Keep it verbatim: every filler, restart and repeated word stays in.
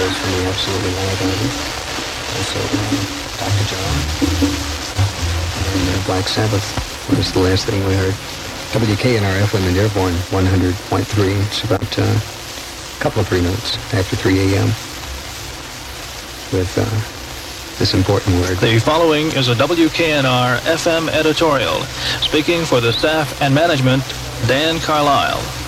those from the Absolutely Live album. Also, uh, Doctor John. And uh, Black Sabbath was the last thing we heard. W K N R F Women Airborne, one hundred point three. It's about uh, a couple of three minutes after three a.m. with uh, this important word. The following is a W K N R F M editorial. Speaking for the staff and management, Dan Carlisle.